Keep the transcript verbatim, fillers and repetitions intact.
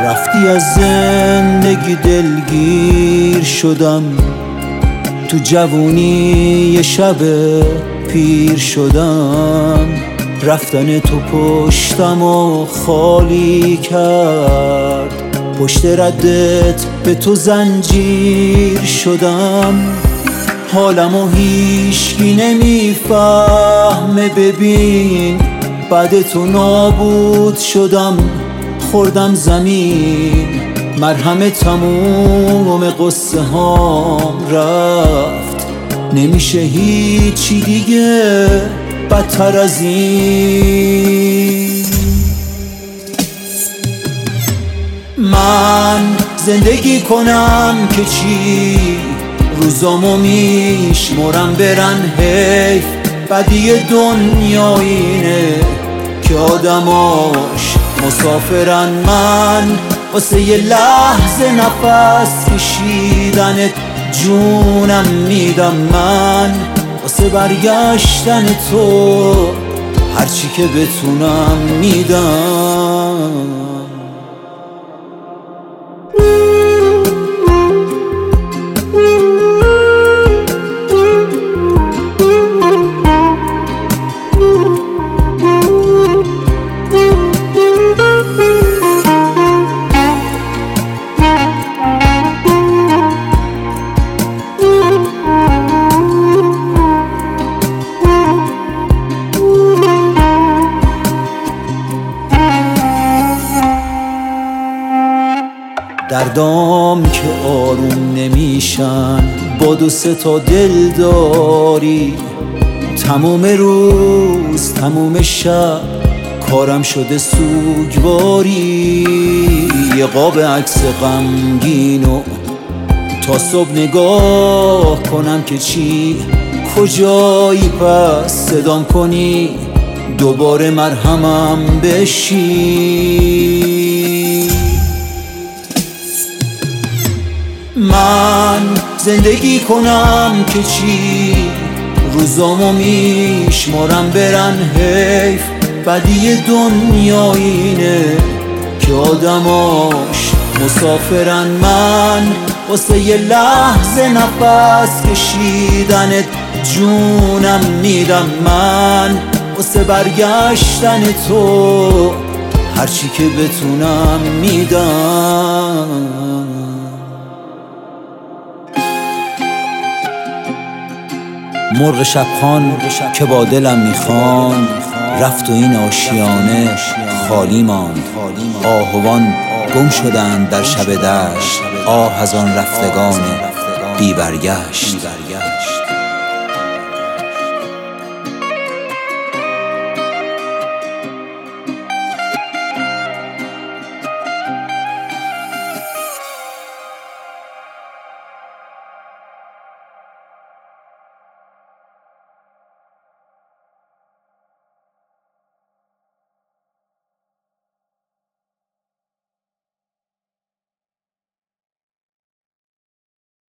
رفتی از زندگی دلگیر شدم، تو جوونی یه شب پیر شدم. رفتن تو پشتم و خالی کرد، پشت ردت به تو زنجیر شدم. حالمو هیچکی نمیفهمه، ببین بعد تو نابود شدم. خوردم زمین، مرهم تموم قصه هام رفت. نمیشه هیچی دیگه بدتر از این. من زندگی کنم که چی، روزامو میشمرم برن حیف. بدی دنیا اینه که آدماش مسافرن. من واسه یه لحظه نفس کشیدنت جونم میدم. من واسه برگشتن تو هرچی که بتونم میدم. دردام که آروم نمیشن با دو سه تا دل داری. تموم روز تموم شب کارم شده سوگواری. یه قاب عکس غمگینو تا صبح نگاه کنم که چی، کجایی پس صدام کنی دوباره مرهمم بشی. من زندگی کنم که چی، روزامو میشمرم برن حیف. بدی دنیا اینه که آدماش مسافرن. من واسه یه لحظه نفس کشیدنت جونم میدم. من واسه برگشتن تو هرچی که بتونم میدم. مرغ شبخوان که با دلم میخواند، رفت و این آشیانه خالی ماند. آهوان گم شدند در شب دشت، آه از آن رفتگان بی برگشت.